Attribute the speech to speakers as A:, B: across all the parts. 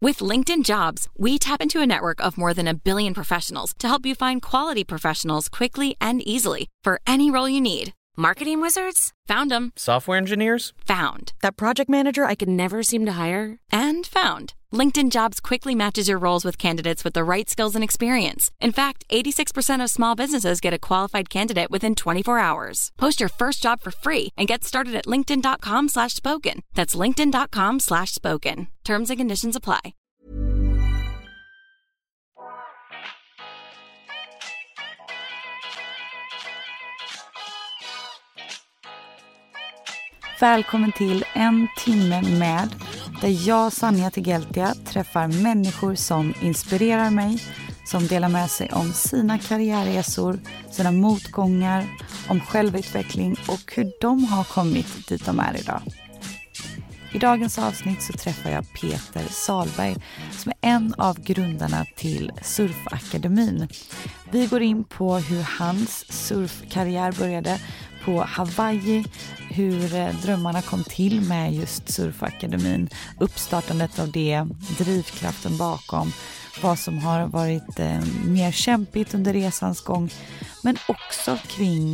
A: With LinkedIn Jobs, we tap into a network of more than 1 billion professionals to help you find quality professionals quickly and easily for any role you need. Marketing wizards? Found them.
B: Software engineers?
A: Found. That project manager I could never seem to hire? And found. LinkedIn Jobs quickly matches your roles with candidates with the right skills and experience. In fact, 86% of small businesses get a qualified candidate within 24 hours. Post your first job for free and get started at linkedin.com/spoken. That's linkedin.com/spoken. Terms and conditions apply.
C: Välkommen till En timme med, där jag, Sanja Tegeltia, träffar människor som inspirerar mig, som delar med sig om sina karriärresor, sina motgångar, om självutveckling och hur de har kommit dit de är idag. I dagens avsnitt så träffar jag Peter Salberg som är en av grundarna till Surfakademin. Vi går in på hur hans surfkarriär började på Hawaii, hur drömmarna kom till med just Surfakademin, uppstartandet av det, drivkraften bakom, vad som har varit mer kämpigt under resans gång, men också kring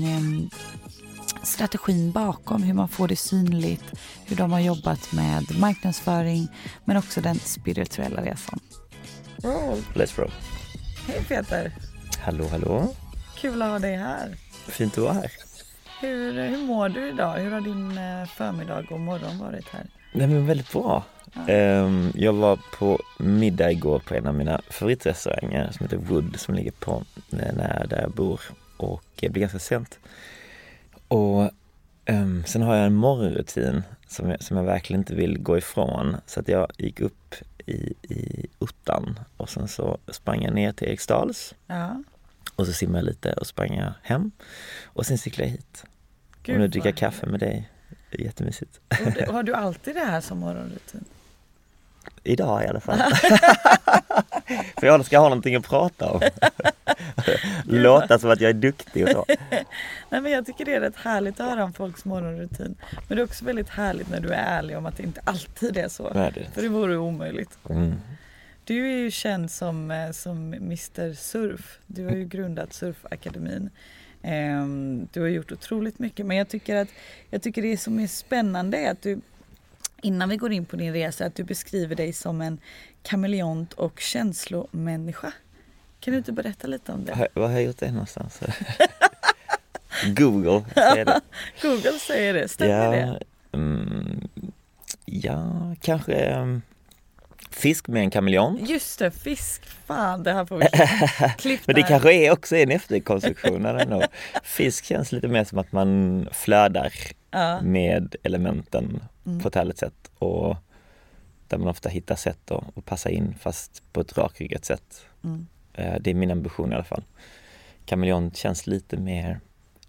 C: strategin bakom, hur man får det synligt, hur de har jobbat med marknadsföring, men också den spirituella resan.
D: Let's roll.
C: Hej Peter.
D: Hallå.
C: Kul att ha dig här.
D: Fint att vara här.
C: Hur mår du idag? Hur har din förmiddag och morgon varit här?
D: Nej, men väldigt bra. Ja. Jag var på middag igår på en av mina favoritrestauranger som heter Wood, som ligger på nära där jag bor, och det blir ganska sent. Och sen har jag en morgonrutin som jag verkligen inte vill gå ifrån, så att jag gick upp i Uttan och sen så sprang jag ner till Eriksdals. Ja. Och så simmade jag lite och sprang jag hem. Och sen cyklade jag hit. Gud, och nu dricker jag kaffe med dig. Det är jättemysigt.
C: Och har du alltid det här som morgonrutin?
D: Idag i alla fall. För jag ska ha någonting att prata om. Låta som att jag är duktig och så.
C: Nej, men jag tycker det är rätt härligt att höra om folks morgonrutin. Men det är också väldigt härligt när du är ärlig om att det inte alltid är så.
D: Nej,
C: för det vore omöjligt.
D: Mm.
C: Du är ju känd som Mr. Surf. Du har ju grundat Surfakademin. Du har gjort otroligt mycket. Men jag tycker det som är spännande är att du, innan vi går in på din resa, att du beskriver dig som en kameleont och känslomänniska. Kan du inte berätta lite om det?
D: Vad har jag gjort det någonstans? Google säger det.
C: Google säger det. Stämmer det?
D: Ja, kanske... Fisk med en kameleont.
C: Just det, fisk. Fan, det här får vi klippa.
D: Men det kanske är också en efterkonstruktion. Fisk känns lite mer som att man flödar med elementen på ett härligt sätt. Och där man ofta hittar sätt att passa in, fast på ett rakryggat sätt. Mm. Det är min ambition i alla fall. Kameleont känns lite mer...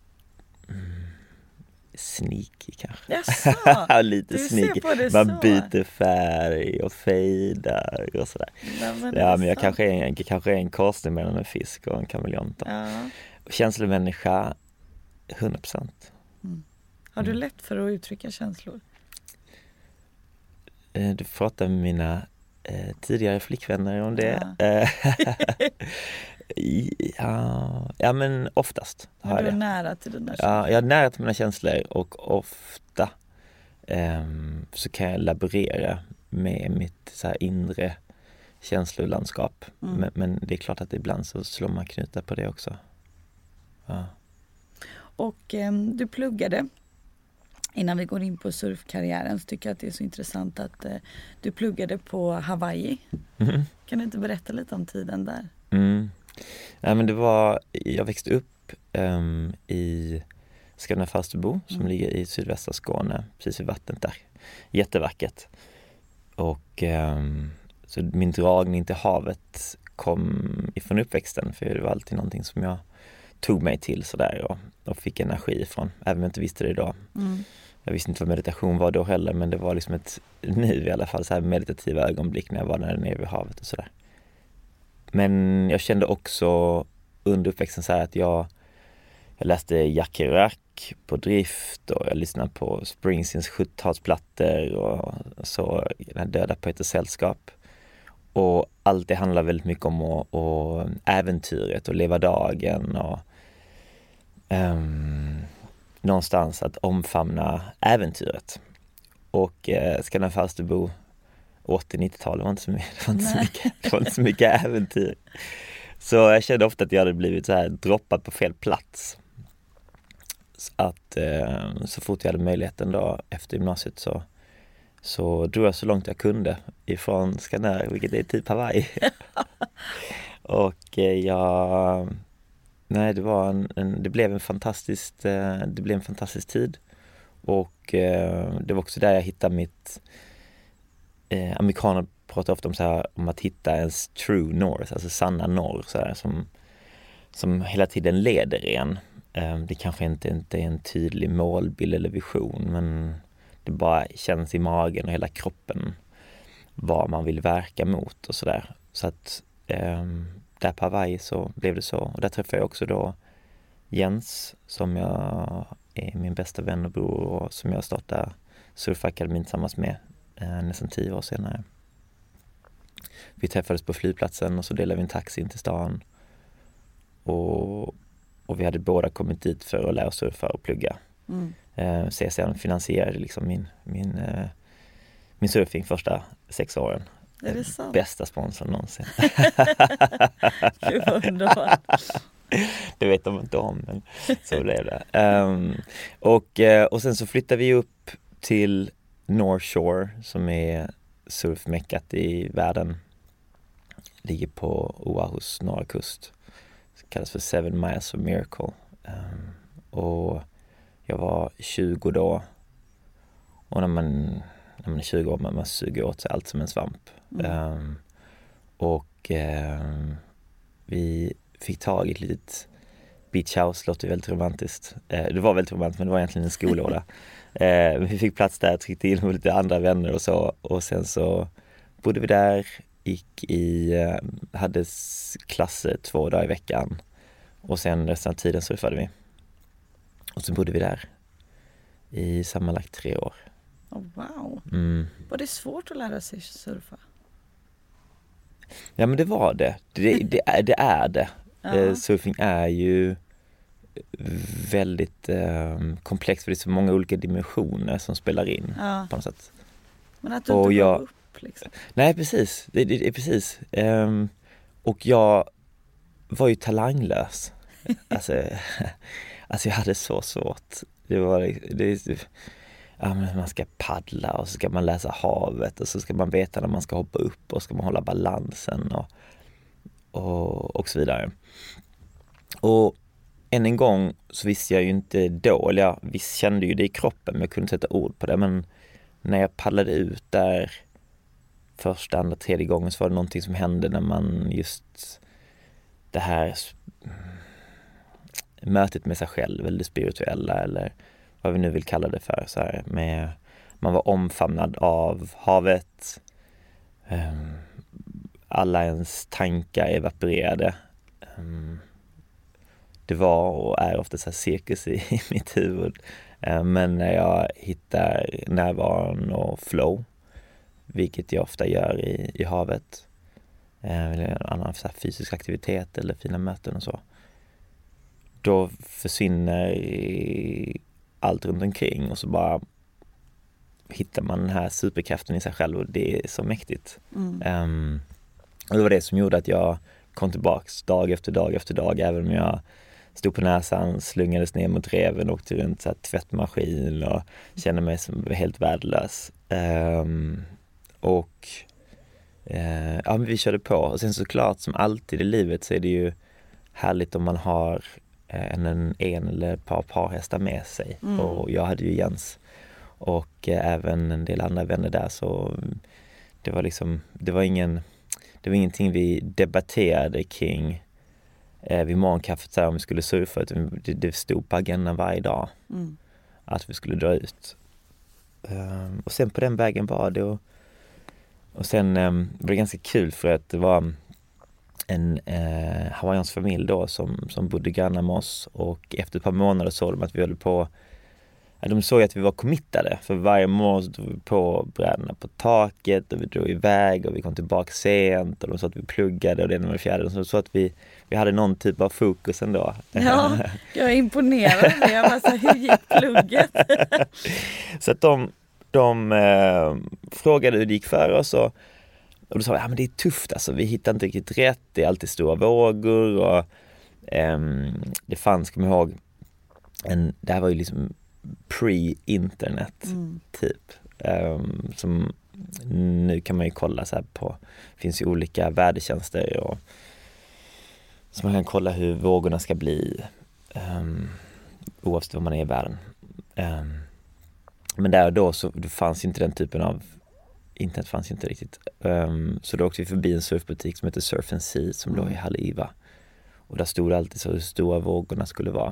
D: sneaky kanske.
C: Jaså,
D: lite sneaky. Man byter färg och fejdar och sådär. Men jag kanske är en korsning mellan en fisk och en kameleont. Ja. Känslomänniska 100%.
C: Har du lätt för att uttrycka känslor?
D: Du pratar med mina tidigare flickvänner om det. Ja, men oftast har jag det.
C: Du är nära till dina känslor?
D: Ja, jag är nära till mina känslor, och ofta så kan jag laborera med mitt så här inre känslolandskap. Men det är klart att ibland så slår man knutar på det också. Ja. Och
C: du pluggade, innan vi går in på surfkarriären, så tycker jag att det är så intressant att du pluggade på Hawaii. Mm. Kan du inte berätta lite om tiden där?
D: Ja, men jag växte upp i Skanna Falsterbo, som ligger i sydvästra Skåne, precis vid vattnet där. Jättevackert. Och så min dragning till havet kom ifrån uppväxten, för det var alltid någonting som jag tog mig till sådär och fick energi ifrån, även om jag inte visste det idag. Jag visste inte vad meditation var då heller, men det var liksom ett nu i alla fall så här meditativa ögonblick när jag var där nere vid havet och sådär. Men jag kände också under uppväxten så här att jag läste Jack Kerouac på drift, och jag lyssnade på Springsteens 70-talsplattor och så Döda poeters sällskap. Och allt det handlar väldigt mycket om och äventyret och leva dagen och någonstans att omfamna äventyret. Och Skandinaviska Falsterbo 80-90-talet var inte så mycket äventyr. Så jag kände ofta att jag hade blivit så här droppat på fel plats. Så att så fort jag hade möjligheten då efter gymnasiet så drog jag så långt jag kunde ifrån Skandinavien, vilket är typ Hawaii. Och det blev en fantastisk tid. Och det var också där jag hittade mitt amerikaner pratar ofta om så här, om att hitta ens true north, alltså sanna norr så här, som hela tiden leder en. Det kanske inte är en tydlig målbild eller vision, men det bara känns i magen och hela kroppen vad man vill verka mot och sådär. Så att där på Hawaii så blev det så. Och där träffade jag också då Jens, som jag är min bästa vän och bror och som jag startade Surfakademin tillsammans med nästan 10 år senare. Vi träffades på flygplatsen och så delade vi en taxi in till stan. Och vi hade båda kommit dit för att lära oss surfa och plugga. CSN finansierade liksom min surfing första 6 åren.
C: Är det sant?
D: Bästa sponsorn någonsin.
C: Gud vad underbart.
D: Det vet de inte om, men så blev det. Och sen så flyttade vi upp till North Shore som är surfmeckat i världen. Ligger på Oahus norra kust. Det kallas för 7 Miles of Miracle. Och jag var 20 då. Och när man är 20 år man suger åt sig allt som en svamp. Vi fick tag i ett litet beach house, låter väldigt romantiskt. Det var väldigt romantiskt, men det var egentligen en skolåda. Vi fick plats där, tryckte in med lite andra vänner och så. Och sen så bodde vi där, hade klasser 2 dagar i veckan. Och sen resten av tiden surfade vi. Och så bodde vi där i sammanlagt 3 år.
C: Oh, wow. Var det svårt att lära sig surfa?
D: Ja, men det var det. Det är det. Surfing är ju väldigt komplext, för det är så många olika dimensioner som spelar in på något sätt.
C: Men att du inte gav upp liksom.
D: Nej, precis. Det är precis. Och jag var ju talanglös. Alltså jag hade så svårt. Man ska paddla och så ska man läsa havet och så ska man veta när man ska hoppa upp och ska man hålla balansen och så vidare. Och än en gång så visste jag ju inte då, eller jag visst kände ju det i kroppen men jag kunde sätta ord på det. Men när jag paddlade ut där första, andra, tredje gången så var det någonting som hände när man just det här mötet med sig själv eller det spirituella eller vad vi nu vill kalla det för så här, man var omfamnad av havet, alla ens tankar evaporerade. Det var och är ofta så här cirkus i mitt huvud, men när jag hittar närvaron och flow, vilket jag ofta gör i havet eller annan så här fysisk aktivitet eller fina möten och så, då försvinner allt runt omkring och så bara hittar man den här superkraften i sig själv och det är så mäktigt. Och det var det som gjorde att jag kom tillbaks dag efter dag efter dag, även om jag stod på näsan, slungades ner mot reven, åkte runt så här tvättmaskin och kände mig som helt värdelös. Men vi körde på. Och sen såklart som alltid i livet så är det ju härligt om man har en eller ett par hästar med sig. Och jag hade ju Jens och även en del andra vänner där, så det var liksom, det var ingenting vi debatterade kring vid morgonkaffet så här, om vi skulle surfa, utan det stod på agendan varje dag att vi skulle dra ut. Och sen på den vägen var det och sen var det ganska kul för att det var en hawaiiansk familj då som bodde grannar med oss, och efter ett par månader såg de att vi höll på de såg att vi var committade. För varje morgon så drog vi på brädorna på taket och vi drog iväg och vi kom tillbaka sent och de sa att vi pluggade och det med det fjärde. Så att vi hade någon typ av fokus ändå.
C: Ja, jag är imponerad. Jag bara så hur gick plugget?
D: Så att de frågade hur det gick för oss och då sa vi, men det är tufft alltså, vi hittar inte riktigt rätt, det är alltid stora vågor och det fanns, kommer jag ihåg, det här var ju liksom pre-internet typ, som nu kan man ju kolla så här på, det finns ju olika vädertjänster och så man kan kolla hur vågorna ska bli oavsett var man är i världen. Men där och då så det fanns inte den typen av internet, fanns inte riktigt. Så då åkte vi förbi en surfbutik som heter Surf and Sea som låg i Haleiwa. Och där stod det alltid så hur stora vågorna skulle vara.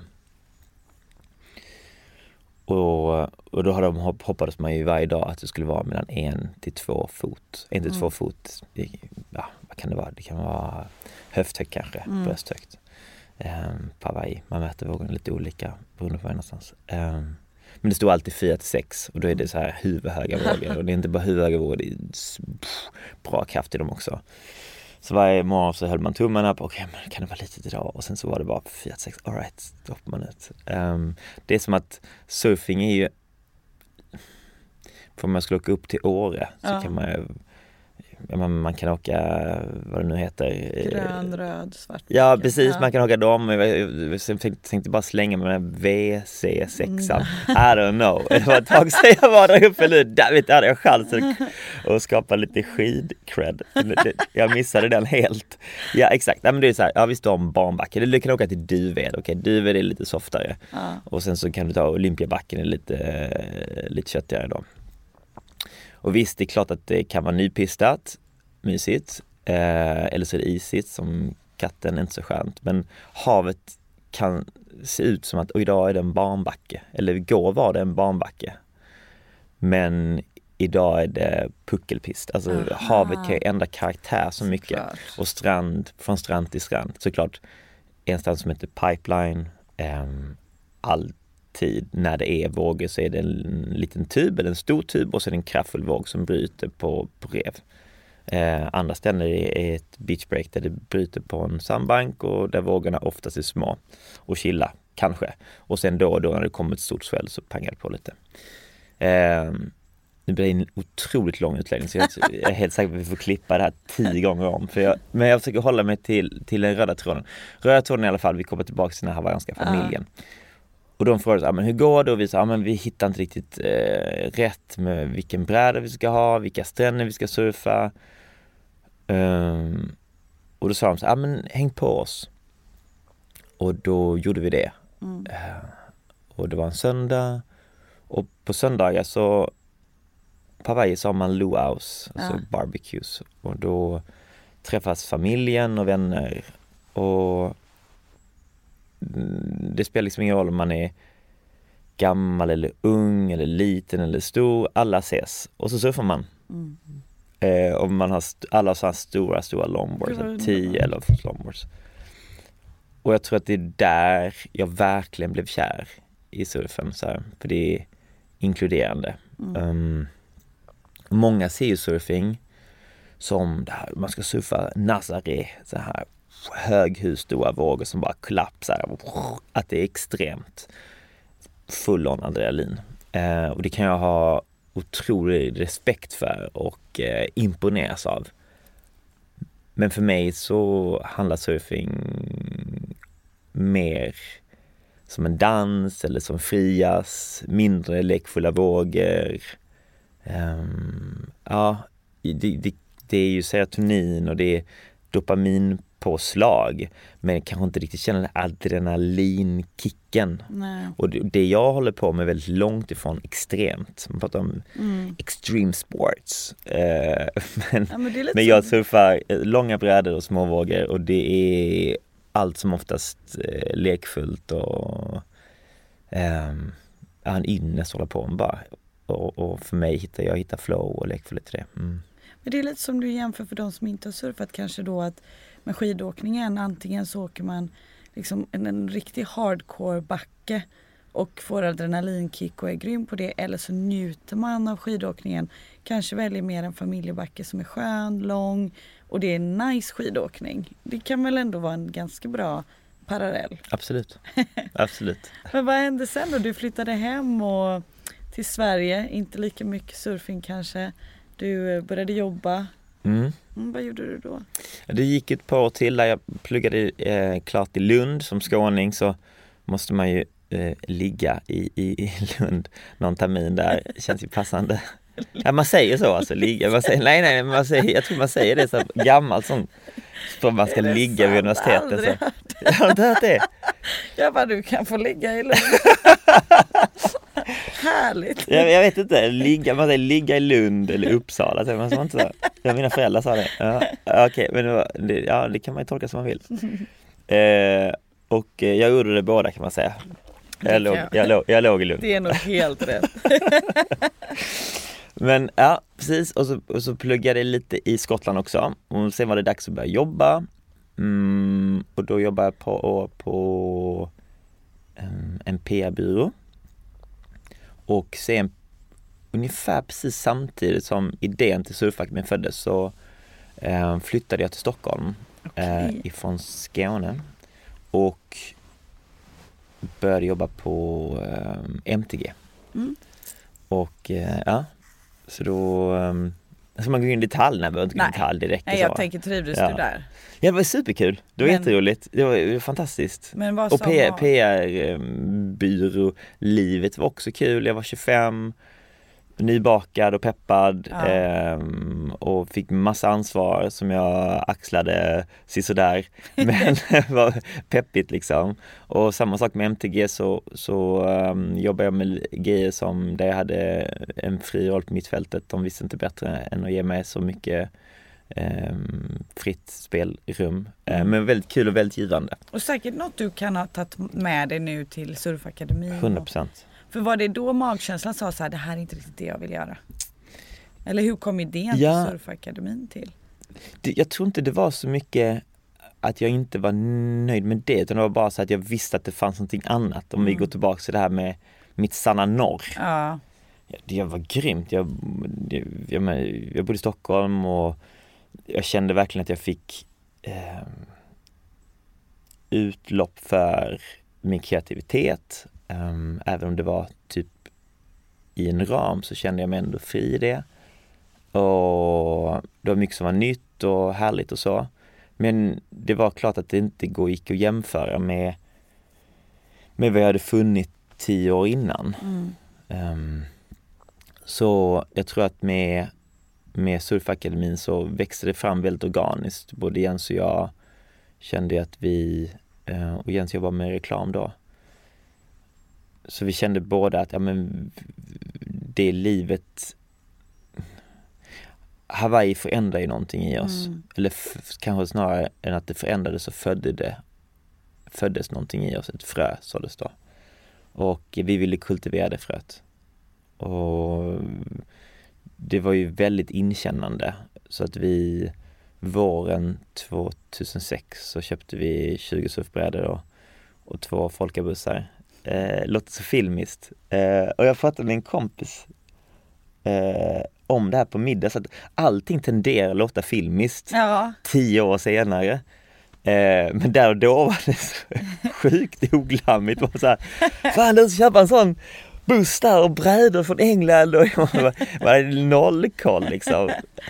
D: Och då hoppades man ju varje dag att det skulle vara mellan 1 till 2 fot. 1 till 2 fot, ja, vad kan det vara? Det kan vara höfthögt kanske, brösthögt. På Hawaii. Man mäter vågorna lite olika beroende på var någonstans. Men det stod alltid 4 till 6 och då är det så här huvudhöga vågor och det är inte bara huvudhöga vågor, det är bra kraft i dem också. Så varje morgon så höll man tummarna på, okej, men kan det vara lite idag? Och sen så var det bara 4 till 6, all right, då hoppar man ut. Det är som att surfing är ju, för om man skulle åka upp till Åre så kan man ju, man kan åka, vad det nu heter,
C: grön, röd, svart.
D: Ja, precis, man kan åka dem. Jag tänkte bara slänga med den VC6an. I don't know. Det var ett tag sedan jag var där uppe nu. Där hade jag chansen att skapa lite skid-cred. Jag missade den helt. Ja, exakt. Men det är så här, ja, vi står om barnbacken. Du kan åka till Duved. Okej, Duved är lite softare. Och sen så kan du ta Olympiabacken, är lite köttigare då. Och visst, det är klart att det kan vara nypistat, mysigt, eller så är det isigt som katten, inte så skönt. Men havet kan se ut som att idag är det en barnbacke, eller igår var det en barnbacke. Men idag är det puckelpist. Alltså havet kan ju ändra karaktär så mycket. Såklart. Och strand, från strand till strand. Såklart, en strand som heter Pipeline, tid när det är vågor så är det en liten tub eller en stor tub och så är det en kraftfull våg som bryter på rev. Andra ställen är ett beachbreak där det bryter på en sandbank och där vågorna oftast är små och chilla, kanske. Och sen då och då när det kommer ett stort sväll så pangar det på lite. Nu blir det en otroligt lång utläggning så jag är helt säker på att vi får klippa det här 10 gånger om. Men jag försöker hålla mig till den röda tråden. Röda tråden i alla fall, vi kommer tillbaka till den här hawaiianska familjen. Och de frågade men hur går det? Och vi sa, men vi hittar inte riktigt rätt med vilken bräda vi ska ha, vilka stränder vi ska surfa. Och då sa de så men häng på oss. Och då gjorde vi det. Och det var en söndag. Och på söndagar så på Hawaii så har man luau's, alltså barbecues. Och då träffas familjen och vänner. Och det spelar liksom ingen roll om man är gammal eller ung eller liten eller stor. Alla ses. Och så surfar man. Och man har alla så här stora longboards. 10 eller longboards. Och jag tror att det är där jag verkligen blev kär i surfen. Så här, för det är inkluderande. Många ser ju surfing som det här, man ska surfa Nazare, så här höghus, stora vågor som bara kollapsar, att det är extremt full on adrenalin. Och det kan jag ha otrolig respekt för och imponeras av. Men för mig så handlar surfing mer som en dans eller som frias, mindre lekfulla vågor. Det är ju serotonin och det är dopaminpåslag, men kanske inte riktigt känna den adrenalinkicken. Nej. Och det jag håller på med är väldigt långt ifrån extremt. Man pratar om extreme sports. Men jag surfar långa brädor och små vågor och det är allt som oftast lekfullt och en ynnest håller på med bara. Och för mig hittar flow och lekfullhet till det.
C: Men det är lite som du jämför för de som inte har surfat kanske då, att med skidåkningen antingen så åker man liksom en riktig hardcore backe och får adrenalinkick och är grym på det, eller så njuter man av skidåkningen. Kanske väljer mer en familjebacke som är skön, lång och det är nice skidåkning. Det kan väl ändå vara en ganska bra parallell.
D: Absolut. Absolut.
C: Men vad hände sen då? Du flyttade hem och till Sverige, inte lika mycket surfing kanske. Du började jobba. Vad gjorde du då?
D: Det gick ett par år till där jag pluggade klart i Lund. Som skåning så måste man ju ligga i Lund någon termin där. Känns ju passande. Ja, man säger så alltså, ligga. Man säger, nej, man säger, jag tror man säger det så gammalt som man ska ligga vid universitetet. Så. Har du hört det?
C: Jag bara, du kan få ligga i Lund. Härligt.
D: Jag vet inte, man säger ligga i Lund eller Uppsala. Så man inte så. Ja, mina föräldrar sa det. Ja, okej, men det kan man ju tolka som man vill. Och jag gjorde det båda kan man säga. Jag låg i Lund.
C: Det är nog helt rätt.
D: Men ja, precis. Och så pluggade jag lite i Skottland också. Och sen var det dags att börja jobba. Och då jobbade jag på en PR-byrå. Och sen ungefär precis samtidigt som idén till Surfakademin föddes så flyttade jag till Stockholm ifrån Skåne. Och började jobba på MTG. Och så då ska man gå in i detalj när man inte går in i detalj direkt.
C: Nej, jag tänker trivdes du där?
D: Ja, det var superkul. Det var jätteroligt. Det var fantastiskt.
C: Men vad
D: och PR-byrå-livet var också kul. Jag var 25, nybakad och peppad och fick massa ansvar som jag axlade sisådär. Men det var peppigt liksom. Och samma sak med MTG så jobbade jag med grejer som där jag hade en fri roll på mittfältet. De visste inte bättre än att ge mig så mycket fritt spelrum. Men väldigt kul och väldigt givande.
C: Och säkert något du kan ha tagit med dig nu till Surfakademin.
D: 100%.
C: För var det då magkänslan sa så här, det här är inte riktigt det jag vill göra? Eller hur kom idén till Surfakademin till?
D: Jag tror inte det var så mycket att jag inte var nöjd med det, utan det var bara så att jag visste att det fanns någonting annat. Om vi går tillbaka till det här med mitt sanna norr.
C: Ja.
D: Det var grymt. Jag bodde i Stockholm och jag kände verkligen att jag fick utlopp för min kreativitet. Även om det var typ i en ram så kände jag mig ändå fri i det. Och det var mycket som var nytt och härligt och så. Men det var klart att det inte gick att jämföra med vad jag hade funnit 10 år innan. Så jag tror att med Surfakademin så växte det fram väldigt organiskt. Både Jens och jag kände att och Jens jobbade med reklam då. Så vi kände båda att det livet, Hawaii förändrar ju någonting i oss. Eller kanske snarare än att det förändrades så föddes någonting i oss, ett frö såddes då. Och vi ville kultivera det fröet. Och det var ju väldigt inkännande. Så att våren 2006 så köpte vi 20 surfbrädor och 2 folkabussar. Låter så filmiskt. Och jag pratade med en kompis om det här på middag, så att allting tenderar att låta filmiskt 10 år senare. Men där och då var det så sjukt oglammigt. Det var så här, fan, du ska köpa en sån buss där och brädor från England, och jag var noll koll liksom.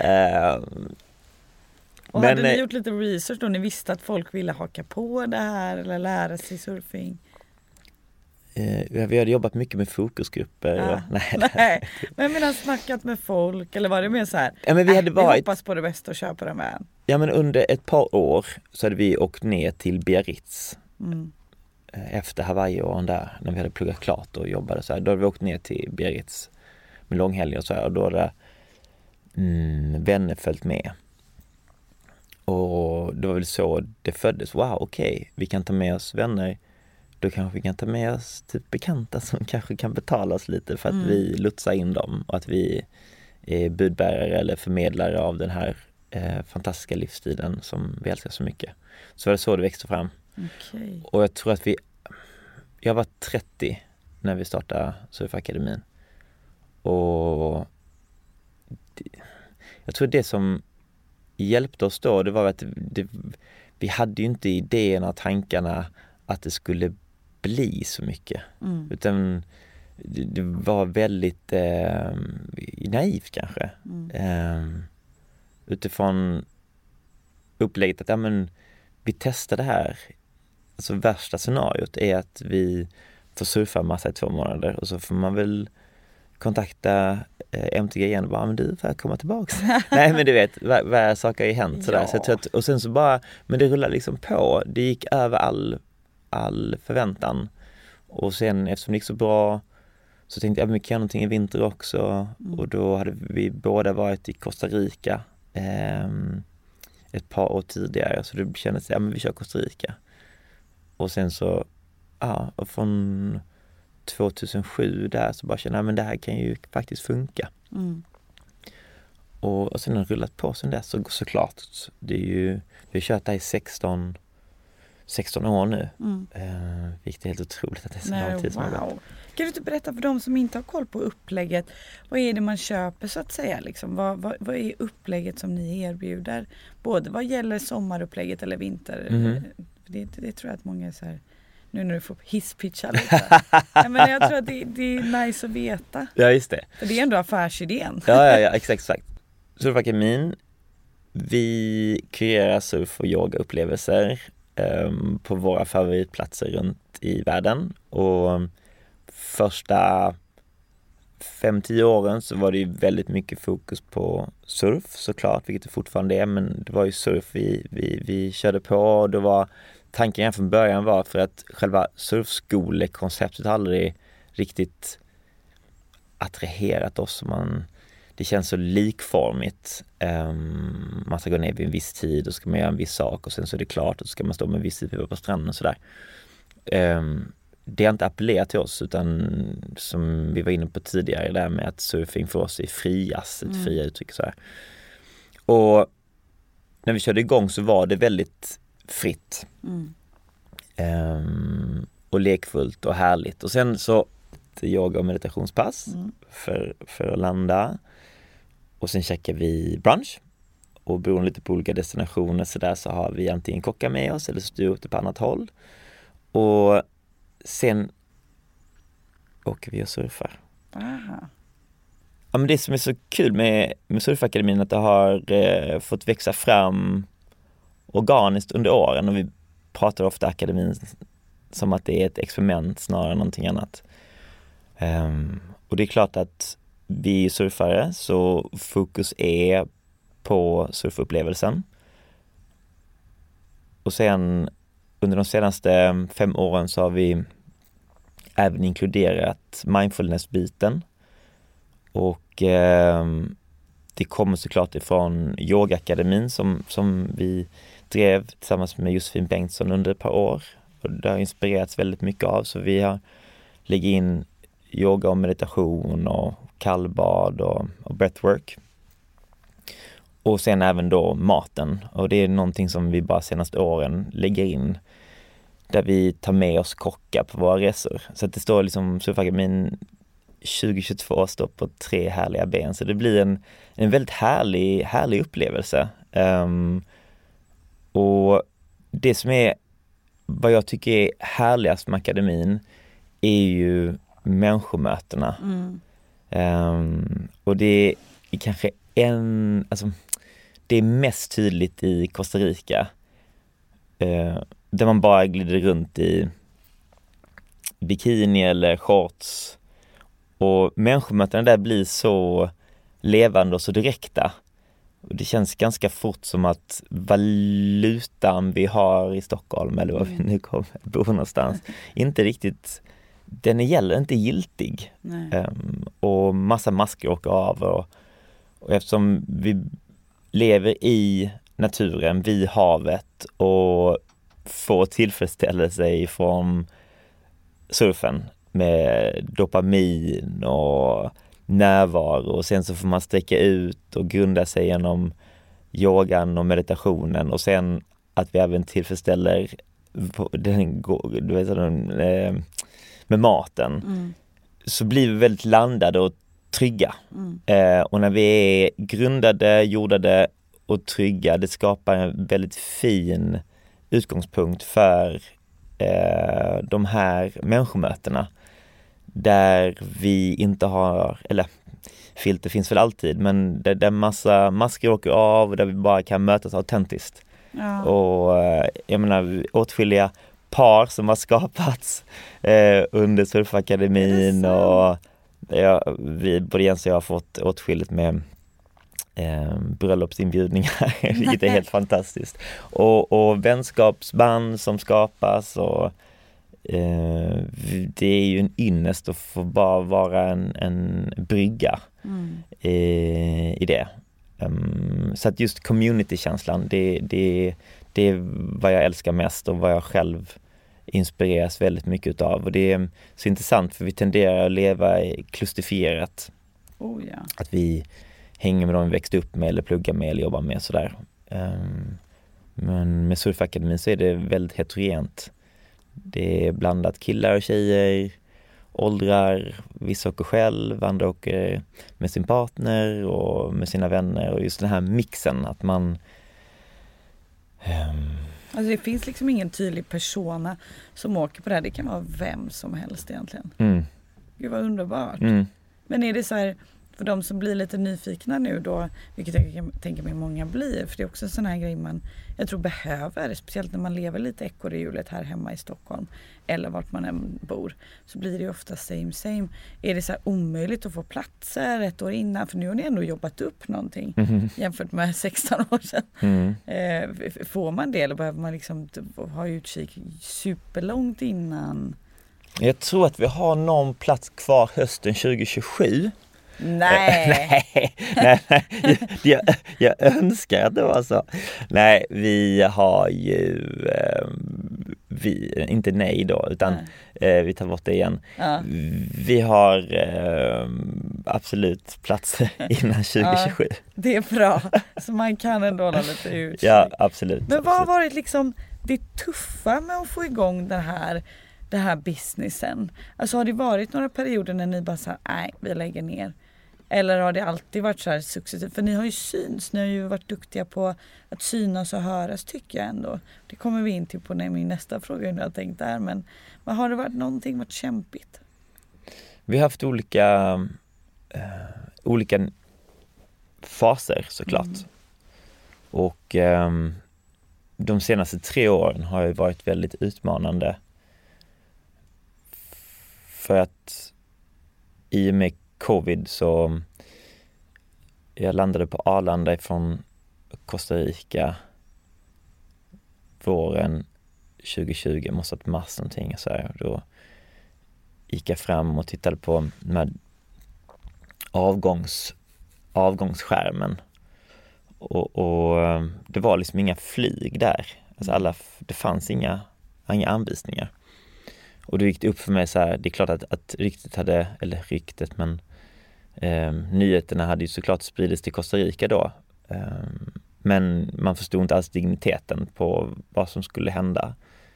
C: Och hade ni gjort lite research då? Ni visste att folk ville haka på det här eller lära sig surfing?
D: Vi hade jobbat mycket med fokusgrupper.
C: Nej. Men medan snackat med folk, eller var det mer så här?
D: Ja, men vi
C: hoppas på det bästa och köpa den med.
D: Ja, men under ett par år så hade vi åkt ner till Biarritz. Efter Hawaii-åren där, när vi hade pluggat klart och jobbade så här. Då hade vi åkt ner till Biarritz med långhelg och så här. Och då hade vänner följt med. Och det var väl så det föddes. Wow, okej, vi kan ta med oss vänner. Då kanske vi kan ta med oss typ bekanta som kanske kan betala oss lite för att vi lotsar in dem. Och att vi är budbärare eller förmedlare av den här fantastiska livsstilen som vi älskar så mycket. Så var det så det växte fram.
C: Okay.
D: Och jag tror att jag var 30 när vi startade Surfakademin. Och jag tror det som hjälpte oss då, det var att vi hade ju inte idéerna och tankarna att det skulle bli så mycket. Utan det var väldigt naivt kanske. Utifrån upplägget att vi testar det här. Alltså värsta scenariot är att vi får surfa en massa i 2 månader och så får man väl kontakta MTG igen och bara, men du får komma tillbaks. Nej, men du vet, vad saker har ju hänt sådär.
C: Ja.
D: Så jag tror att, och sen så bara, men det rullade liksom på. Det gick över all förväntan. Och sen eftersom det gick så bra så tänkte jag, men vi kan göra någonting i vinter också. Och då hade vi båda varit i Costa Rica ett par år tidigare. Så det kändes, men vi kör Costa Rica. Och sen så, och från 2007 där så bara kände jag, men det här kan ju faktiskt funka. Och sen har det rullat på sen dess, såklart. Det är ju, vi har kört det här i 16 år nu. Vilket är helt otroligt att det är så lång tid som har gått.
C: Kan du inte berätta för de som inte har koll på upplägget, vad är det man köper så att säga? Liksom? Vad är upplägget som ni erbjuder? Både vad gäller sommarupplägget eller vinter. Det tror jag att många är så här, nu när du får hisspitcha lite. Men jag tror att det är nice att veta.
D: Ja, just det.
C: För det är ändå affärsidén.
D: Ja, exakt. Surfakademin, vi kreerar surf- och yogaupplevelser på våra favoritplatser runt i världen. Och första 5-10 åren så var det ju väldigt mycket fokus på surf såklart, vilket det fortfarande är, men det var ju surf vi körde på. Och det var tanken från början var för att själva surfskolekonceptet aldrig riktigt attraherat oss. Det känns så likformigt. Man ska gå ner vid en viss tid och ska man göra en viss sak och sen så är det klart och så ska man stå med en viss tid på stranden och sådär. Det har inte appellerat till oss, utan som vi var inne på tidigare där med att surfing för oss är friast, ett fria uttryck så här. Och när vi körde igång så var det väldigt fritt och lekfullt och härligt. Och sen så yoga- och meditationspass för att landa. Och sen checkar vi brunch. Och beroende lite på olika destinationer så där så har vi antingen kockar med oss eller styr upp det på annat håll. Och sen åker vi och surfar.
C: Aha.
D: Ja, men det som är så kul med Surfakademin är att det har fått växa fram organiskt under åren. Och vi pratar ofta akademin som att det är ett experiment snarare än någonting annat. Och det är klart att vi är surfare, så fokus är på surfupplevelsen. Och sen under de senaste 5 åren så har vi även inkluderat mindfulness-biten. Och det kommer såklart ifrån Yogaakademin som vi drev tillsammans med Josefin Bengtsson under ett par år. Och det har inspirerats väldigt mycket av, så vi har lägger in yoga och meditation och kallbad och breathwork. Och sen även då maten. Och det är någonting som vi bara senaste åren lägger in, där vi tar med oss kockar på våra resor. Så att det står liksom Surfakademin 2022 står på 3 härliga ben. Så det blir en väldigt härlig upplevelse. Och det som är vad jag tycker är härligast med akademin är ju människomötena. Och det är kanske det är mest tydligt i Costa Rica. Där man bara glider runt i bikini eller shorts. Och människomötena där blir så levande och så direkta. Och det känns ganska fort som att valutan vi har i Stockholm, eller var vi nu bor någonstans, inte riktigt, den är inte giltig. Och massa masker åker av. Och eftersom vi lever i naturen, vid havet, och får tillfredsställelse ifrån surfen med dopamin och närvaro, och sen så får man sträcka ut och grunda sig genom yogan och meditationen, och sen att vi även tillfredsställer med maten, så blir vi väldigt landade och trygga. Och när vi är grundade, jordade och trygga, det skapar en väldigt fin utgångspunkt för de här människomötena där vi inte har, eller filter finns väl alltid, men där massa masker åker av och där vi bara kan mötas autentiskt. Ja. Och jag menar, åtskilliga par som har skapats under Surfakademin, och både Jens och jag har fått åtskilligt med bröllopsinbjudningar, vilket är helt fantastiskt. Och vänskapsband som skapas, och det är ju en ynnest att få bara vara en brygga i det. Så att just community-känslan, det är vad jag älskar mest och vad jag själv inspireras väldigt mycket utav. Och det är så intressant, för vi tenderar att leva klusterfierat. Att vi hänger med dem vi växte upp med eller pluggar med eller jobbar med sådär. Men med Surfakademin så är det väldigt heterogent. Det är blandat killar och tjejer, åldrar, vissa åker själv, andra åker med sin partner och med sina vänner, och just den här mixen att man...
C: Alltså det finns liksom ingen tydlig persona som åker på det här. Det kan vara vem som helst egentligen. Gud vad underbart. Men är det så här, för de som blir lite nyfikna nu då, vilket jag tänker mig många blir, för det är också en sån här grej jag tror behöver, speciellt när man lever lite ekorrhjulet här hemma i Stockholm eller vart man än bor, så blir det ju ofta same. Är det så här omöjligt att få platser ett år innan? För nu har ni ändå jobbat upp någonting jämfört med 16 år sedan. Får man det, eller behöver man liksom ha utkik superlångt innan?
D: Jag tror att vi har någon plats kvar hösten 2027.
C: Nej.
D: Jag önskar att det var så. Nej, vi har ju inte nej då, utan vi tar bort det igen. Vi har absolut platser innan 2027.
C: Det är bra, så man kan ändå hålla lite ut.
D: Ja, absolut.
C: Men vad har varit liksom det tuffa med att få igång den här businessen? Alltså har det varit några perioder när ni bara sa nej, vi lägger ner? Eller har det alltid varit så här successivt? För ni har ju syns, ni har ju varit duktiga på att synas och höras, tycker jag ändå. Det kommer vi in till på min nästa fråga, hur jag tänkt där. Men har det varit kämpigt?
D: Vi har haft olika faser såklart. Och de senaste 3 åren har ju varit väldigt utmanande. För att i och med covid så jag landade på Arlanda från Costa Rica våren 2020, måste ha varit mars någonting så här. Då gick jag fram och tittade på den här avgångsskärmen och det var liksom inga flyg där. Alltså det fanns inga anvisningar. Och då gick det upp för mig så här, det är klart att nyheterna hade ju såklart spridits till Costa Rica då. Men man förstod inte alls digniteten på vad som skulle hända.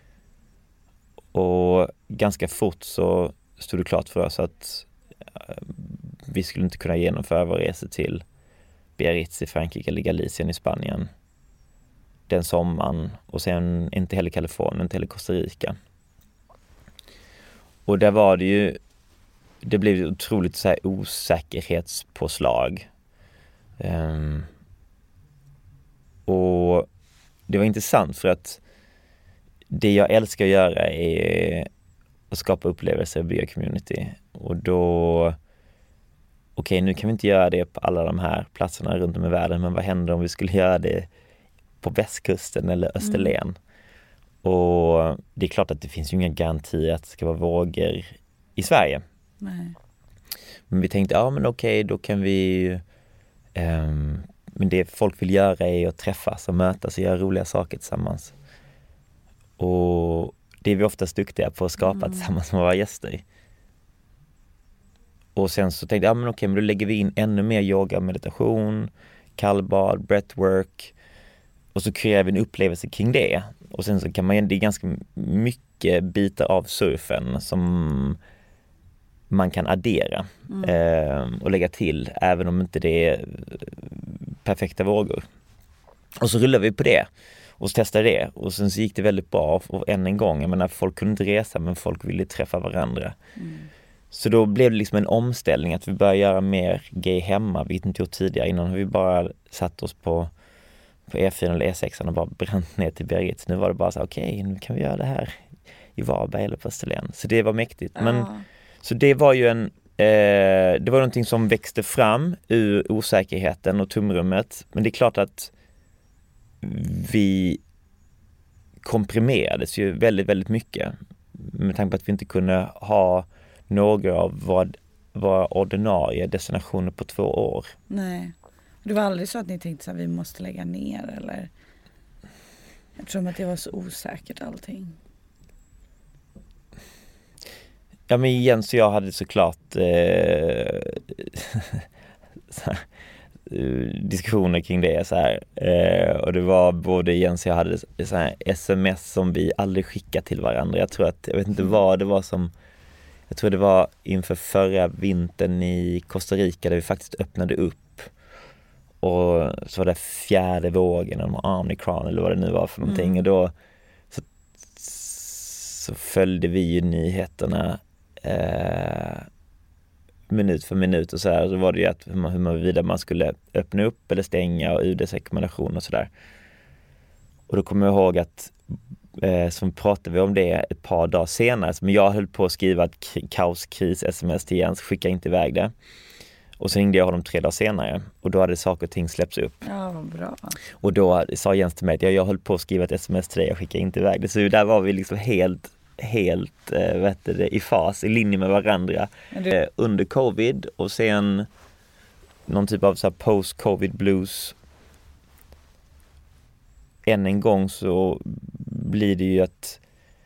D: Och ganska fort så stod det klart för oss att vi skulle inte kunna genomföra vår resa till Biarritz i Frankrike eller Galicien i Spanien den sommaren, och sen inte heller Kalifornien, inte heller Costa Rica. Och där var det blev ett otroligt så här osäkerhetspåslag. Och det var intressant för att det jag älskar att göra är att skapa upplevelser och bygga community. Och då, nu kan vi inte göra det på alla de här platserna runt om i världen, men vad händer om vi skulle göra det på västkusten eller Österlen? Och det är klart att det finns ju inga garantier att det ska vara vågor i Sverige.
C: Nej.
D: Men vi tänkte, då kan vi men det folk vill göra är att träffas och mötas och göra roliga saker tillsammans. Och det är vi oftast duktiga på att skapa tillsammans med våra gäster. Och sen så tänkte jag, men då lägger vi in ännu mer yoga, meditation, kallbad, breathwork. Och så kreerar vi en upplevelse kring det. Och sen så kan man, det är ganska mycket bitar av surfen som man kan addera och lägga till, även om inte det är perfekta vågor. Och så rullade vi på det och så testade det, och sen så gick det väldigt bra. Och än en gång, jag menar, folk kunde inte resa, men folk ville träffa varandra. Så då blev det liksom en omställning att vi började göra mer gay hemma, vilket inte gjort tidigare. Innan har vi bara satt oss på E4 eller E6 och bara bränt ner till berget. Nu var det bara så okej, nu kan vi göra det här i Varberg eller på Österlen. Så det var mäktigt. Men, så det var ju det var någonting som växte fram ur osäkerheten och tomrummet. Men det är klart att vi komprimerades ju väldigt, väldigt mycket. Med tanke på att vi inte kunde ha några av våra ordinarie destinationer på 2 år.
C: Nej. Det var aldrig så att ni tänkte att vi måste lägga ner, eller? Eftersom att det var så osäkert allting.
D: Ja, men Jens och jag hade såklart diskussioner kring det så här. Och det var både Jens och jag hade så här sms som vi aldrig skickade till varandra. Jag vet inte vad det var som... Jag tror det var inför förra vintern i Costa Rica där vi faktiskt öppnade upp. Och så var det 4:e vågen eller Omicron eller vad det nu var för någonting. Och då så följde vi ju nyheterna minut för minut och så här. Så var det ju att hur man skulle öppna upp eller stänga och UD:s rekommendation och sådär. Och då kommer jag ihåg att så pratade vi om det ett par dagar senare. Men jag höll på att skriva ett kaoskris-sms till Jens, skickade inte iväg det. Och så ringde jag honom 3 dagar senare. Och då hade saker och ting släppts upp.
C: Ja, vad bra.
D: Och då sa Jens till mig att jag höll på att skriva ett sms till dig, jag skickade inte iväg det. Så där var vi liksom helt i fas, i linje med varandra. Under covid och sen någon typ av så här post-covid blues. Än en gång så blir det ju att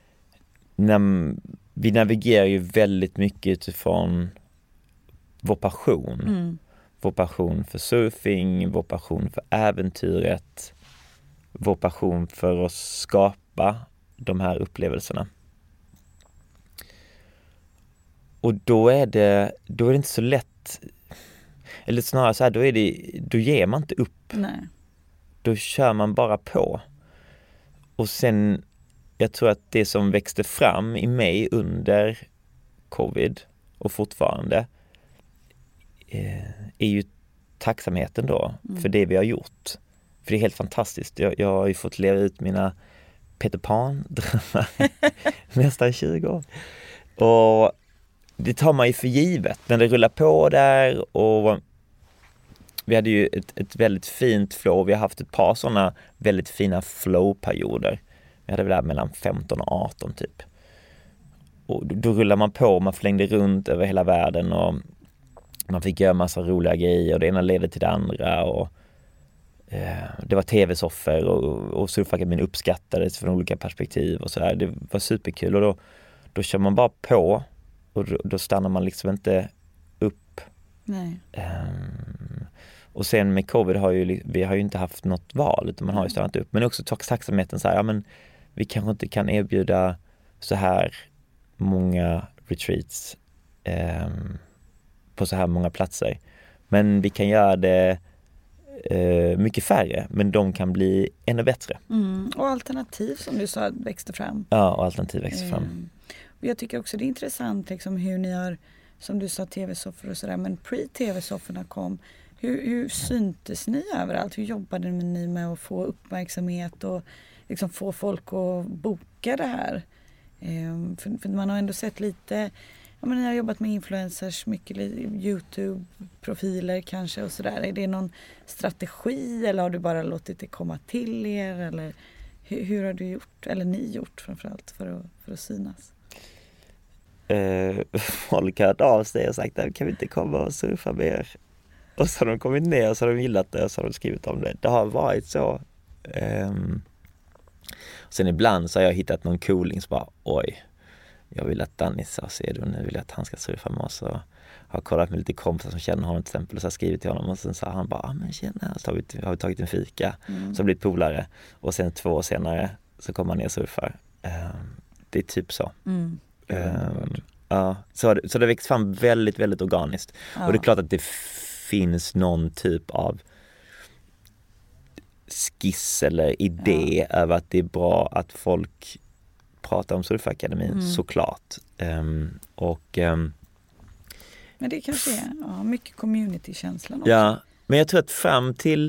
D: vi navigerar ju väldigt mycket utifrån vår passion. Vår passion för surfing, vår passion för äventyret, vår passion för att skapa de här upplevelserna. Och då är det inte så lätt, eller snarare så här, då ger man inte upp.
C: Nej.
D: Då kör man bara på. Och sen, jag tror att det som växte fram i mig under covid och fortfarande är ju tacksamheten då för det vi har gjort. För det är helt fantastiskt. Jag har ju fått leva ut mina Peter Pan-drömmar nästan 20 år. Och det tar man ju för givet när det rullar på där, och vi hade ju ett väldigt fint flow. Vi har haft ett par sådana väldigt fina flow-perioder. Vi hade väl där mellan 15 och 18 typ. Och då rullar man på, man flängde runt över hela världen och man fick göra massa roliga grejer och det ena ledde till det andra. Och det var tv-soffer och surfakademin uppskattades från olika perspektiv och så här. Det var superkul, och då kör man bara på, och då stannar man liksom inte upp.
C: Nej.
D: Och sen med covid vi har ju inte haft något val, utan man har ju stannat upp. Men också tacksamheten så här, ja, men vi kanske inte kan erbjuda så här många retreats på så här många platser. Men vi kan göra det mycket färre, men de kan bli ännu bättre.
C: Och alternativ som du sa växte fram.
D: Ja, och alternativ växte fram.
C: Och jag tycker också det är intressant liksom, hur ni har, som du sa, tv-soffor och sådär, men pre-tv-sofforna kom. Hur syntes ni överallt? Hur jobbade ni med att få uppmärksamhet och liksom få folk att boka det här? För man har ändå sett lite, ni har jobbat med influencers, mycket YouTube-profiler kanske och sådär. Är det någon strategi, eller har du bara låtit det komma till er? Eller hur har du gjort, eller ni gjort framförallt för att synas?
D: Folk har hört av sig och sagt att kan vi inte komma och surfa mer? Och så har de kommit ner och så har de gillat det och så har de skrivit om det. Det har varit så. Sen ibland så har jag hittat någon cooling som bara, oj, jag vill att Danny ser det och nu vill jag att han ska surfa med oss. Och har kollat med lite kompisar som känner honom till exempel, och så har skrivit till honom och sen sa han bara, men tjena, så har vi tagit en fika, så har blivit polare. Och sen 2 år senare så kommer man ner och surfar. Det är typ så. Så det växt fram väldigt, väldigt organiskt. Och det är klart att det finns någon typ av skiss eller idé över att det är bra att folk pratar om Surfakademin, såklart.
C: Men det kanske är mycket community-känslan också.
D: Ja, men jag tror att fram till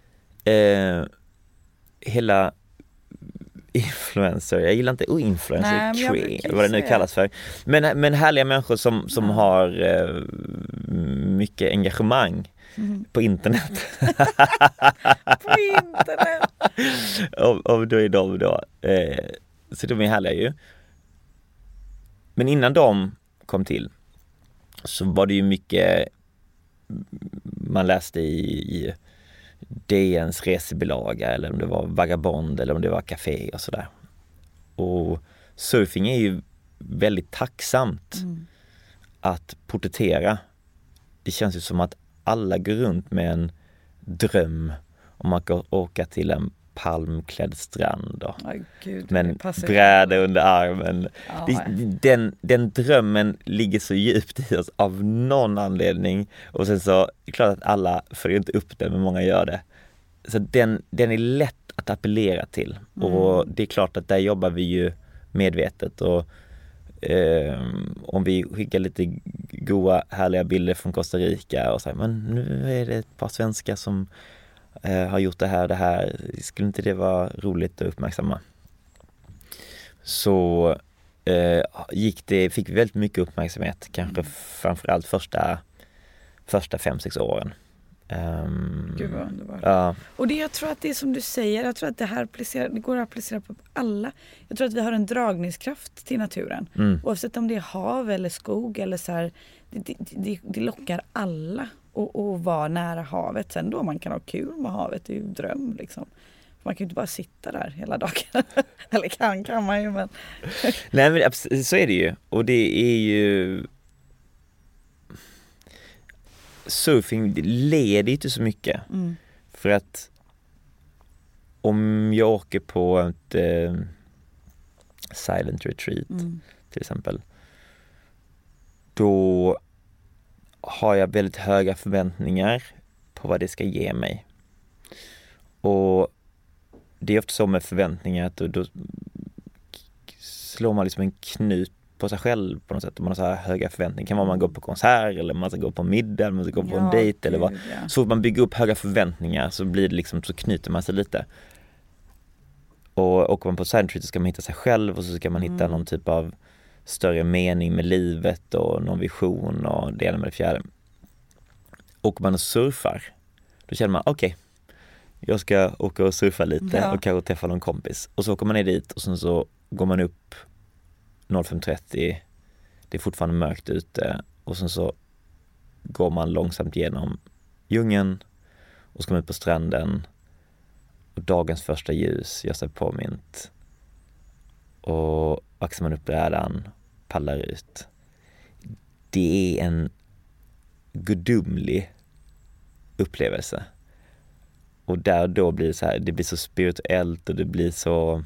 D: hela influencer, jag gillar inte influencer, vad det nu kallas för. Men härliga människor som har mycket engagemang på internet.
C: På internet.
D: och då är de då. Så de är härliga ju. Men innan de kom till så var det ju mycket man läste i DNs resebilaga, eller om det var Vagabond eller om det var Café och sådär. Och surfing är ju väldigt tacksamt att porträttera. Det känns ju som att alla går runt med en dröm om man kan åka till en palmklädd strand och med en bräda under armen. Den drömmen ligger så djupt i oss av någon anledning, och sen så är det klart att alla följer inte upp den, men många gör det. Så den är lätt att appellera till, och det är klart att där jobbar vi ju medvetet, och om vi skickar lite goda härliga bilder från Costa Rica och säger, men nu är det ett par svenskar som har gjort det här, skulle inte det vara roligt att uppmärksamma? Så fick vi väldigt mycket uppmärksamhet, kanske framförallt första 5-6 åren.
C: Gud vad underbart.
D: Ja.
C: Och jag tror att det är som du säger, jag tror att det går att applicera på alla. Jag tror att vi har en dragningskraft till naturen. Oavsett om det är hav eller skog eller så här, det lockar alla att vara nära havet. Sen då man kan ha kul med havet, det är ju en dröm liksom. Man kan ju inte bara sitta där hela dagen. Eller kan man ju, men...
D: Nej, men så är det ju. Och det är ju... Surfing leder inte så mycket. För att om jag åker på ett silent retreat till exempel, då har jag väldigt höga förväntningar på vad det ska ge mig. Och det är ofta så med förväntningar att då slår man liksom en knut på sig själv på något sätt. Om man har så här höga förväntningar. Kan vara man går på konsert, eller man ska gå på middag, eller man ska gå på en dejt, eller vad. Ja. Så man bygger upp höga förväntningar, så blir det liksom, så knyter man sig lite. Och åker man på silent retreat så ska man hitta sig själv, och så ska man hitta någon typ av större mening med livet och någon vision och det ena med det fjärde. Åker man och surfar, då känner man okej, jag ska åka och surfa lite och kanske träffa någon kompis. Och så åker man ner dit, och sen så går man upp 05:30, det är fortfarande mörkt ute, och sen så går man långsamt genom djungeln och ska man ut på stranden, och dagens första ljus gör sig påmint, och axlar man upp brädan, pallar ut. Det är en gudomlig upplevelse. Och där då blir det så här, det blir så spirituellt, och det blir så...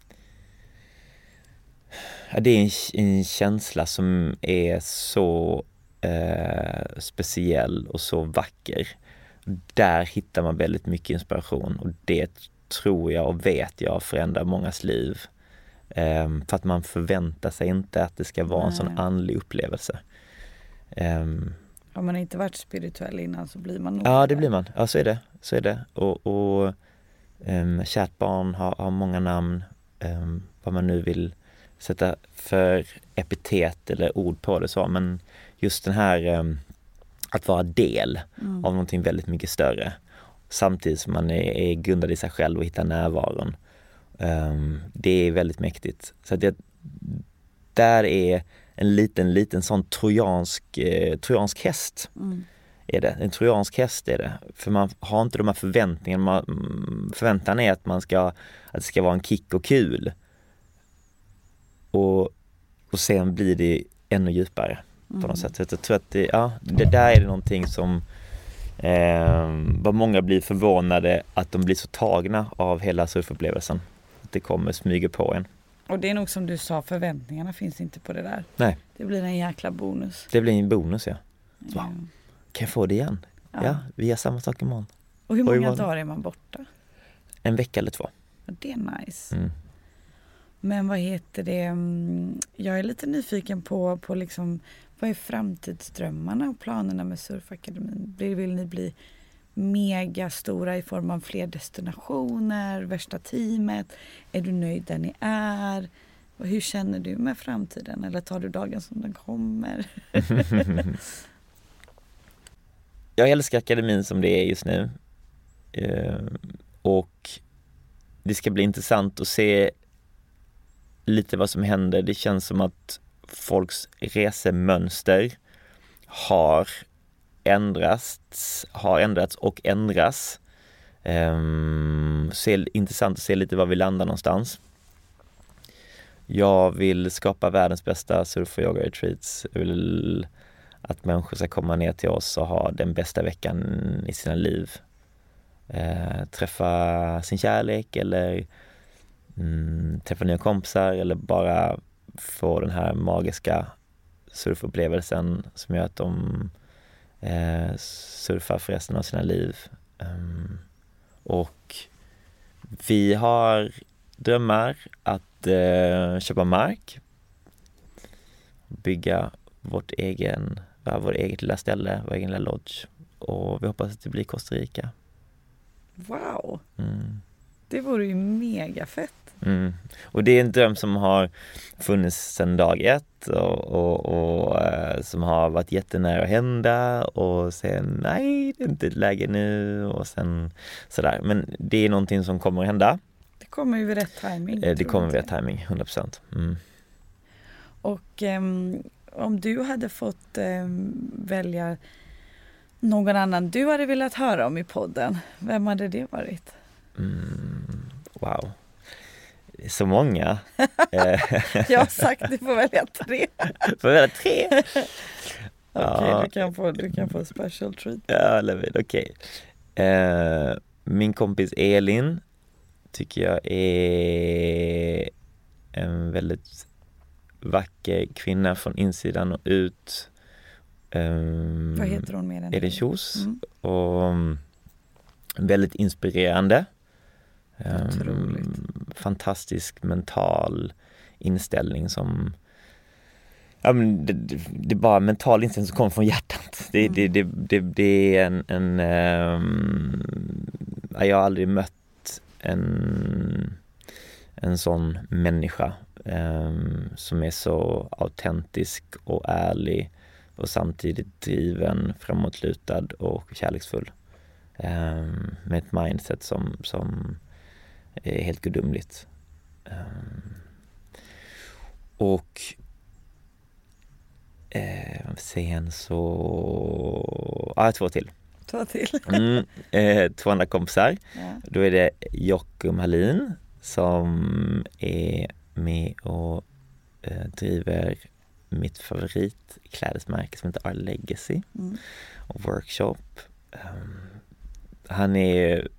D: Ja, det är en känsla som är så speciell och så vacker. Där hittar man väldigt mycket inspiration, och det tror jag och vet jag förändrar mångas liv. För att man förväntar sig inte att det ska vara en sån andlig upplevelse.
C: Har man inte varit spirituell innan så blir man nog.
D: Ja, det blir man. Ja, så är det. Och kärt barn har många namn. Vad man nu vill sätta för epitet eller ord på det så. Men just den här att vara del av någonting väldigt mycket större. Samtidigt som man är grundad i sig själv och hittar närvaron. Det är väldigt mäktigt. Så att där är en liten sån trojansk häst. Är det. En trojansk häst är det. För man har inte de här förväntningarna. Förväntan är att det ska vara en kick och kul. Och sen blir det ännu djupare på något sätt. Så jag tror att det där är det någonting som vad många blir förvånade, att de blir så tagna av hela surfupplevelsen. Att det kommer smyga på en.
C: Och det är nog som du sa, förväntningarna finns inte på det där.
D: Nej.
C: Det blir en jäkla bonus.
D: Det blir en bonus, ja. Så, kan jag få det igen? Ja, vi gör samma sak imorgon.
C: Och hur många dagar är man borta?
D: En vecka eller 2.
C: Det är nice. Men vad heter det? Jag är lite nyfiken på liksom, vad är framtidsdrömmarna och planerna med Surfakademin? Vill ni bli mega stora i form av fler destinationer, värsta teamet? Är du nöjd där ni är? Och hur känner du med framtiden? Eller tar du dagen som den kommer?
D: Jag älskar akademin som det är just nu. Och det ska bli intressant att se lite vad som händer. Det känns som att folks resemönster har ändrats och ändras. Intressant att se lite var vi landar någonstans. Jag vill skapa världens bästa surf- och yoga-retreats. Jag vill att människor ska komma ner till oss och ha den bästa veckan i sina liv. Träffa sin kärlek eller träffa nya kompisar eller bara få den här magiska surfupplevelsen som gör att de surfar för resten av sina liv. Och vi har drömmar att köpa mark, bygga vårt eget lilla ställe, vår egen lilla lodge, och vi hoppas att det blir Costa Rica.
C: Wow! Det vore ju mega fett.
D: Och det är en dröm som har funnits sedan dag 1 och som har varit jättenära att hända och sen nej, det är inte ett läge nu och sen sådär. Men det är någonting som kommer att hända.
C: Det kommer ju vid rätt timing.
D: Det kommer vid rätt timing, 100%.
C: Och om du hade fått välja någon annan du hade velat höra om i podden, vem hade det varit?
D: Wow. Så många.
C: Jag har sagt att du får välja 3.
D: Får välja 3?
C: Okej, du kan få special treat.
D: Ja, okej. Min kompis Elin tycker jag är en väldigt vacker kvinna från insidan och ut.
C: Vad heter hon mer än
D: Elin Kjos. Och väldigt inspirerande. Fantastisk mental inställning som det är bara mental inställning som kommer från hjärtat. Det är jag har aldrig mött en sån människa som är så autentisk och ärlig och samtidigt driven, framåtlutad och kärleksfull. Med ett mindset som är helt gudomligt. Och sen så 2 till.
C: 2 till.
D: 2 andra kompisar.
C: Ja.
D: Då är det Jockum Hallin som är med och driver mitt favoritklädesmärke som heter Our Legacy och Workshop. Han är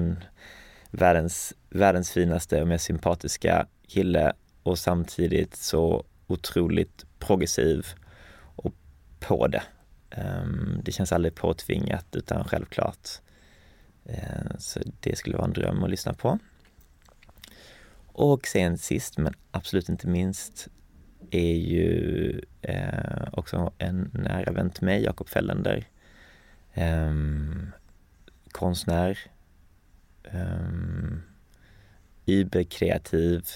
D: världens finaste och mest sympatiska kille och samtidigt så otroligt progressiv och på det. Det känns aldrig påtvingat utan självklart. Så det skulle vara en dröm att lyssna på. Och sen sist men absolut inte minst är ju också en nära vän till mig, Jakob Fällender. Konstnär, überkreativ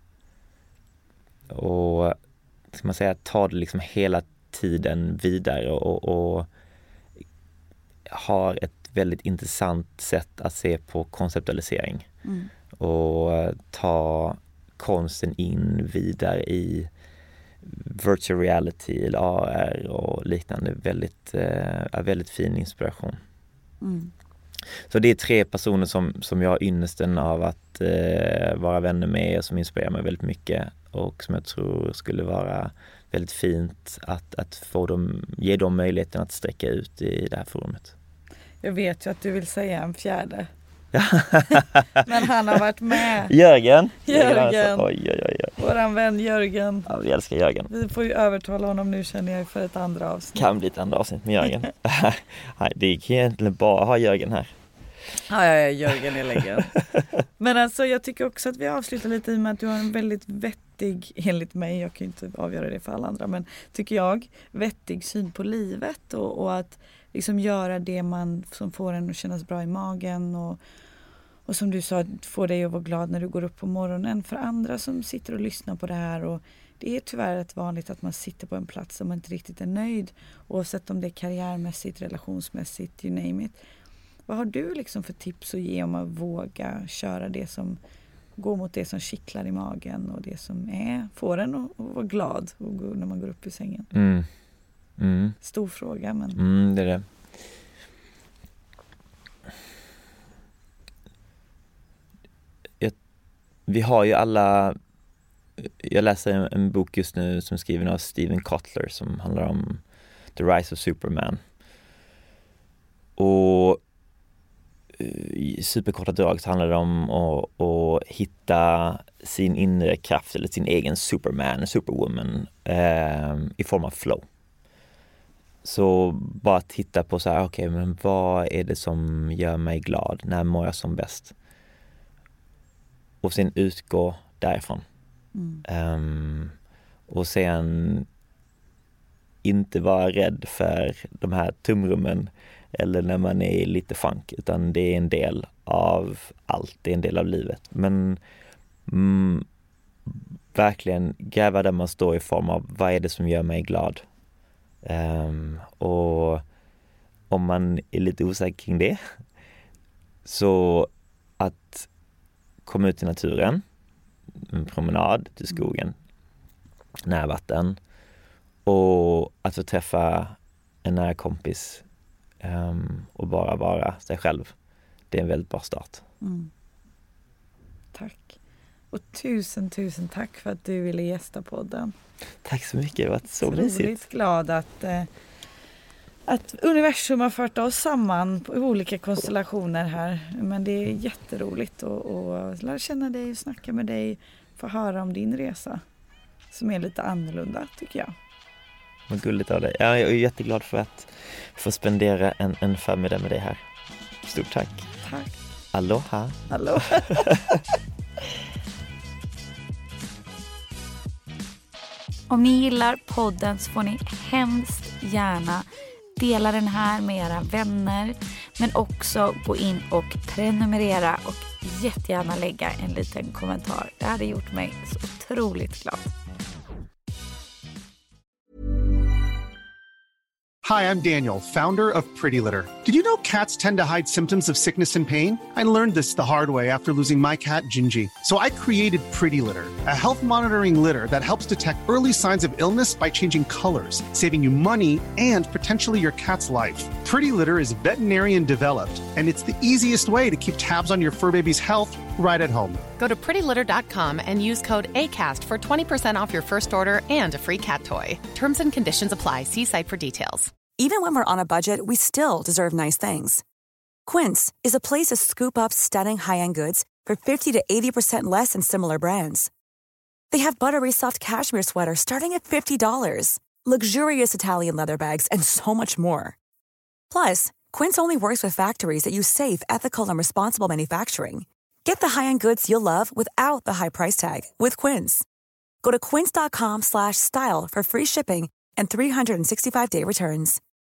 D: och ska man säga tar det liksom hela tiden vidare och har ett väldigt intressant sätt att se på konceptualisering och ta konsten in vidare i virtual reality eller AR och liknande. Väldigt fin inspiration. Så det är 3 personer som jag har ynnesten av att vara vänner med och som inspirerar mig väldigt mycket och som jag tror skulle vara väldigt fint att ge dem möjligheten att sträcka ut i det här forumet.
C: Jag vet ju att du vill säga en 4. Men han har varit med.
D: Jörgen.
C: Oj. Våran vän Jörgen.
D: Ja, vi älskar Jörgen.
C: Vi får ju övertala honom nu, känner jag, för ett andra avsnitt.
D: Kan bli ett andra avsnitt med Jörgen. Nej, det kan egentligen bara ha Jörgen här.
C: Ja, Jörgen är legend. Men alltså jag tycker också att vi avslutar lite i och med att du har en väldigt vettig, enligt mig, jag kan ju inte avgöra det för alla andra, men tycker jag, vettig syn på livet och att liksom göra det som får en att kännas bra i magen och som du sa, få dig att vara glad när du går upp på morgonen. För andra som sitter och lyssnar på det här, och det är tyvärr rätt vanligt att man sitter på en plats som man inte riktigt är nöjd, oavsett om det är karriärmässigt, relationsmässigt, you name it. Vad har du liksom för tips att ge om att våga köra det som går mot det som kittlar i magen och det som får en att vara glad när man går upp ur sängen? Stor fråga, men...
D: det är det. Vi har ju alla... Jag läser en bok just nu som är skriven av Steven Kotler som handlar om The Rise of Superman. Och i superkorta drag så handlar det om att hitta sin inre kraft eller sin egen Superman, Superwoman i form av flow. Så bara titta på så här, okej, men vad är det som gör mig glad? När mår jag som bäst? Och sen utgå därifrån. Och sen inte vara rädd för de här tumrummen eller när man är lite funk, utan det är en del av allt, det är en del av livet. Men verkligen gräva där man står i form av vad är det som gör mig glad? Och om man är lite osäker kring det, så att komma ut i naturen, en promenad till skogen, nära vatten, och att få träffa en nära kompis och bara vara sig själv. Det är en väldigt bra start.
C: Tack. Och tusen tack för att du ville gästa podden.
D: Tack så mycket, det har varit så mysigt.
C: Jag är väldigt glad att universum har fört oss samman på olika konstellationer här. Men det är jätteroligt att lära känna dig och snacka med dig, få höra om din resa som är lite annorlunda, tycker jag.
D: Vad gulligt av dig. Jag är jätteglad för att få spendera en förmiddag med dig här. Stort tack.
C: Tack.
D: Aloha.
C: Aloha. Om ni gillar podden så får ni hemskt gärna dela den här med era vänner, men också gå in och prenumerera och jättegärna lägga en liten kommentar. Det hade gjort mig så otroligt glad.
B: Hi, I'm Daniel, founder of Pretty Litter. Did you know cats tend to hide symptoms of sickness and pain? I learned this the hard way after losing my cat, Gingy. So I created Pretty Litter, a health monitoring litter that helps detect early signs of illness by changing colors, saving you money and potentially your cat's life. Pretty Litter is veterinarian developed, and it's the easiest way to keep tabs on your fur baby's health right at home.
E: Go to prettylitter.com and use code ACAST for 20% off your first order and a free cat toy. Terms and conditions apply. See site for details.
F: Even when we're on a budget, we still deserve nice things. Quince is a place to scoop up stunning high-end goods for 50 to 80% less than similar brands. They have buttery soft cashmere sweaters starting at $50, luxurious Italian leather bags, and so much more. Plus, Quince only works with factories that use safe, ethical, and responsible manufacturing. Get the high-end goods you'll love without the high price tag with Quince. Go to quince.com/style for free shipping and 365-day returns.